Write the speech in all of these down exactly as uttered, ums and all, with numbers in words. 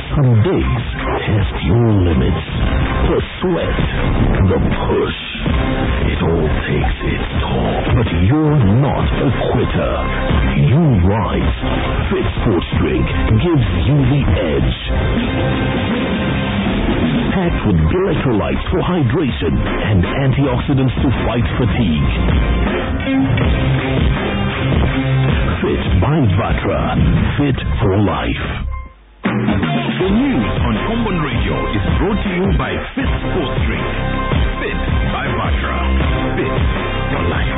Some days test your limits. The sweat, the push. It all takes its toll. But you're not a quitter. You rise. Fit Sports Drink gives you the edge. Packed with electrolytes for hydration and antioxidants to fight fatigue. Fit by Vatra. Fit for life. The news on Common Radio is brought to you by Fit Sports Drink. Fit by Vatra. Fit for life.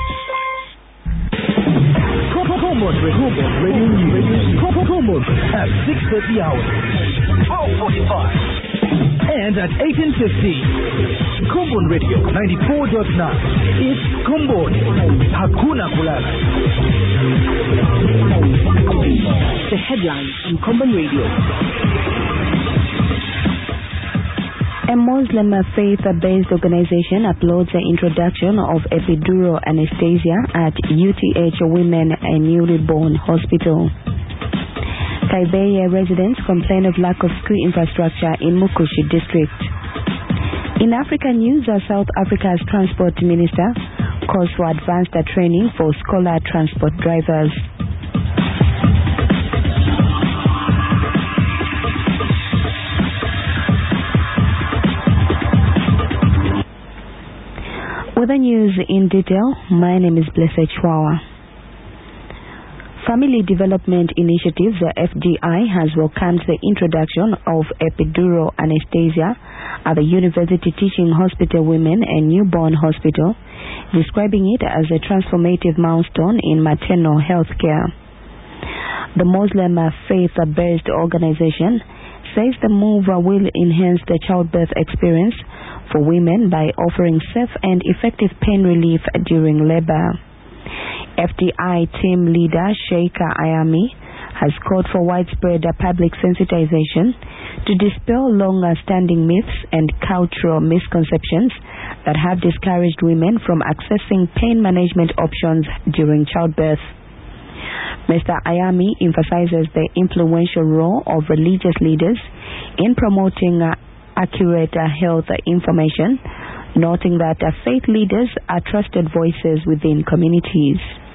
Common Radio News. Common at six thirty hours. twelve forty-five. And at eighteen fifty. Common Radio ninety-four point nine. It's Common. Hakuna Kulala. The headlines on Common Radio. A Muslim faith-based organization applauds the introduction of epidural anesthesia at U T H Women and Newly Born Hospital. Kaibeye residents complain of lack of school infrastructure in Mukushi district. In African news, South Africa's transport minister calls for advanced training for scholar transport drivers. With the news in detail, my name is Blessed Chwawa. Family Development Initiatives, the F D I, has welcomed the introduction of epidural anesthesia at the University Teaching Hospital Women and Newborn Hospital, describing it as a transformative milestone in maternal health care. The Muslim faith-based organization says the move will enhance the childbirth experience for women by offering safe and effective pain relief during labor. F D I team leader Sheikha Ayami has called for widespread public sensitization to dispel long-standing myths and cultural misconceptions that have discouraged women from accessing pain management options during childbirth. Mister Ayami emphasizes the influential role of religious leaders in promoting uh, accurate uh, health information, noting that uh, faith leaders are trusted voices within communities.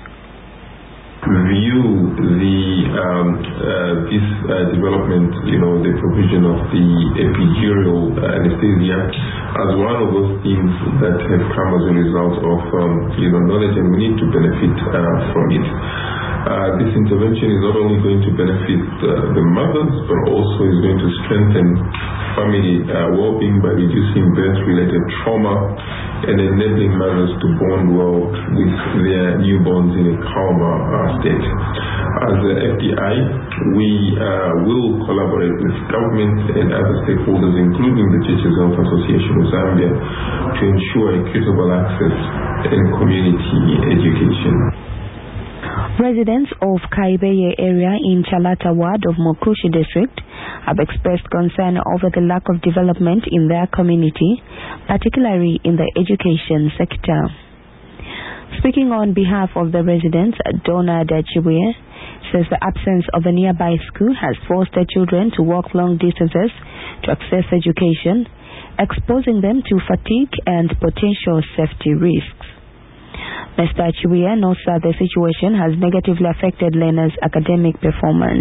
View the um, uh, this uh, development, you know, the provision of the epidural anesthesia as one of those things that have come as a result of um, you know knowledge, and we need to benefit uh, from it. Uh, this intervention is not only going to benefit uh, the mothers, but also is going to strengthen family uh, well-being by reducing birth-related trauma and enabling mothers to bond well with their newborns in a calmer uh, state. As the F D I, we uh, will collaborate with government and other stakeholders, including the Teachers Health Association of Zambia, to ensure equitable access and community education. Residents of Kaibeye area in Chalata ward of Mukushi district have expressed concern over the lack of development in their community, particularly in the education sector. Speaking on behalf of the residents, Donna Dachibuye says the absence of a nearby school has forced the children to walk long distances to access education, exposing them to fatigue and potential safety risks. Mister Chibuye notes that the situation has negatively affected learners' academic performance.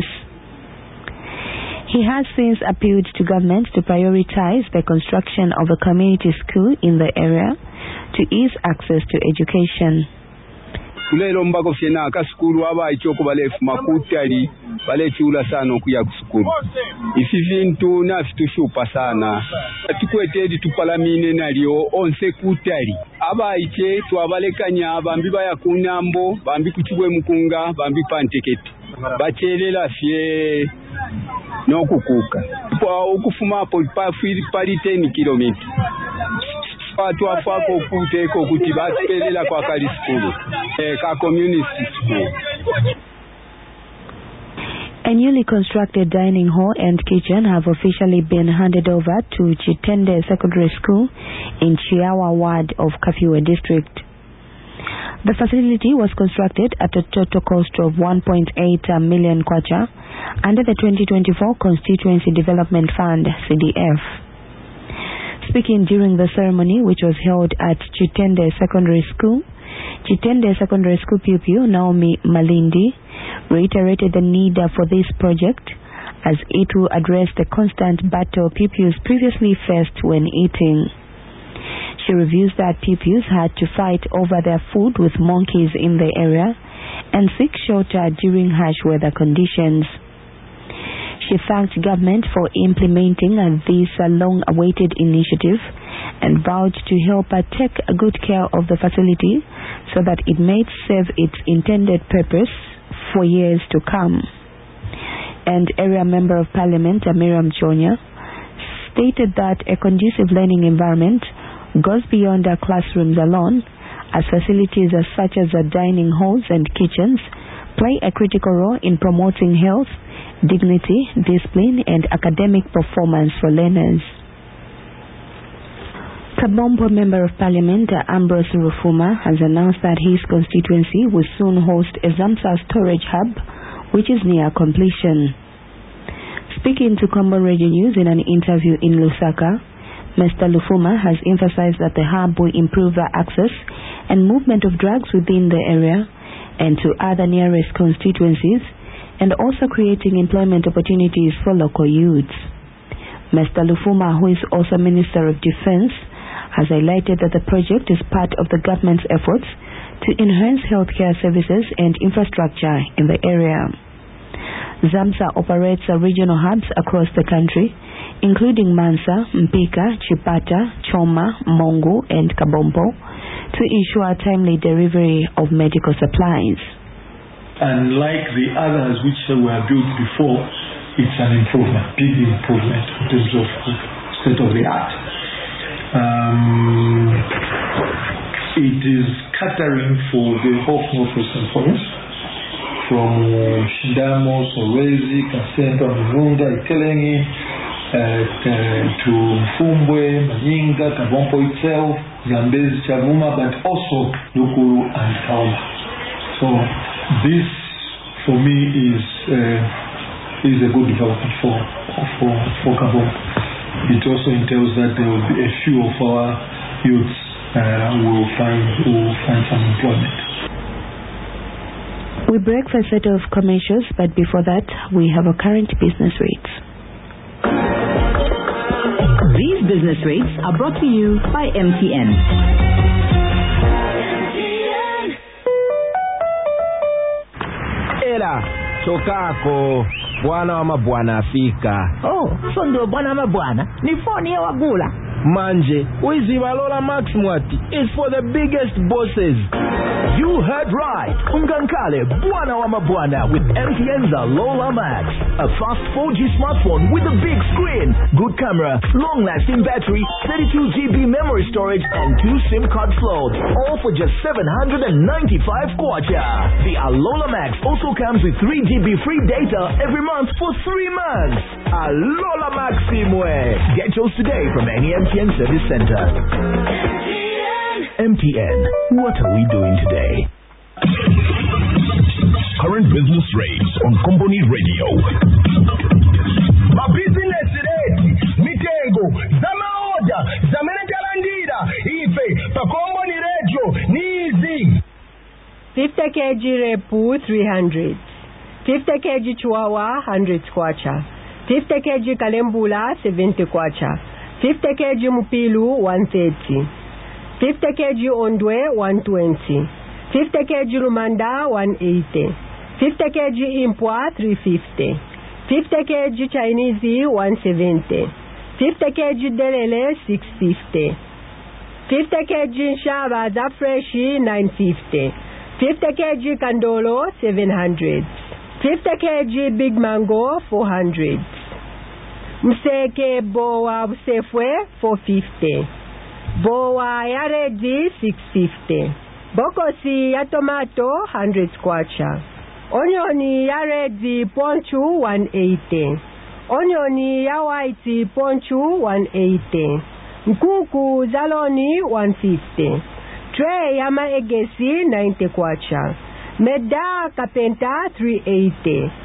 He has since appealed to government to prioritize the construction of a community school in the area to ease access to education. Lero mbako fiena akasukuru aba ichoko balefu makutali balechiula sana okuya kusukuru ifi vintu nafitushupa sana tukwetedi tupalamine nalyo onse kutali aba iche twabalekanya bambi baya kunambo bambi kuchibwe mukunga bambi panteketi bachelela fye nokukuka kwa ukufuma po pali ten kilometers watu afako kuteko kuti batelela kwa kali school eh ka community school. A newly constructed dining hall and kitchen have officially been handed over to Chitende Secondary School in Chiawa ward of Kafiwe district. The facility was constructed at a total cost of one point eight million kwacha under the twenty twenty-four Constituency Development Fund, C D F. Speaking during the ceremony, which was held at Chitende Secondary School, Chitende Secondary School pupil Naomi Malindi reiterated the need for this project as it will address the constant battle pupils previously faced when eating. She reviews that pupils had to fight over their food with monkeys in the area and seek shelter during harsh weather conditions. She thanked government for implementing this long-awaited initiative and vowed to help her take good care of the facility so that it may serve its intended purpose for years to come. And Area Member of Parliament Miriam Jonya stated that a conducive learning environment goes beyond our classrooms alone, as facilities such as our dining halls and kitchens play a critical role in promoting health, dignity, discipline, and academic performance for learners. Kabombo Member of Parliament Ambrose Rufuma has announced that his constituency will soon host a ZAMSA storage hub, which is near completion. Speaking to Combon Radio News in an interview in Lusaka, Mister Lufuma has emphasized that the hub will improve the access and movement of drugs within the area and to other nearest constituencies, and also creating employment opportunities for local youths. Mister Lufuma, who is also Minister of Defense, has highlighted that the project is part of the government's efforts to enhance healthcare services and infrastructure in the area. ZAMSA operates regional hubs across the country, including Mansa, Mpika, Chipata, Choma, Mongo, and Kabombo, to ensure timely delivery of medical supplies. And like the others which were built before, it's an improvement, big improvement in terms of state of the art. Um, it is catering for the whole Northwestern Province, from Shindamo, Solwezi, Kasenta, Murunda, Itelengi, uh, to Mfumbwe, Manyinga, Kabombo itself, Zambezi, Chavuma, but also Lukuru and Kauma. So this, for me, is uh, is a good development for for for Kabombo. It also entails that there will be a few of our youths uh, who will find who will find some employment. We break for a set of commercials, but before that, we have our current business rates. These business rates are brought to you by M T N. Ela, chokako, bwana wa mabwana afika. Oh, so ndio bwana wa mabwana. Ni phone ya wagula. Manje, wizi walola Max Mwati is for the biggest bosses. You heard right. Ungankale, Bwana wa Mabwana with M T N's Lola Max. A fast four G smartphone with a big screen, good camera, long-lasting battery, thirty-two gigabytes memory storage, and two SIM card slots. All for just seven hundred ninety-five kwacha. The Alola Max also comes with three gigabytes free data every month for three months. Alola Maximwe. Get yours today from any M T N service center. M T N, what are we doing today? Current business rates on Company Radio. My business rate, Mitengo, Zama Order, Zamena Jalandira, Ife, pa Company Radio, Nizi. fifty kilograms Repu, three hundred. fifty kilograms Chihuahua, one hundred kwacha. fifty kilograms Kalembula, seventy kwacha. fifty kilograms Mupilu, one thirty. fifty kilograms Ondwe, one twenty. fifty kilograms Lumanda, one eighty. fifty kilograms Impwa, three fifty. fifty kilograms Chinese, one seventy. fifty kilograms Delele, six fifty. fifty kilograms Shaba Fresh, nine fifty. fifty kilograms Kandolo, seven hundred. fifty kilograms Big Mango, four hundred. Mseke Boa Sefwe, four fifty. Boa ya Redi, six fifty. Bokosi ya tomato, one hundred kwacha. Onioni ya Redi ponchu, one eighty. Onioni ya white ponchu, one eighty. Nkuku zaloni, one fifty. Tray ya maegesi, ninety kwacha. Meda kapenta, three eighty.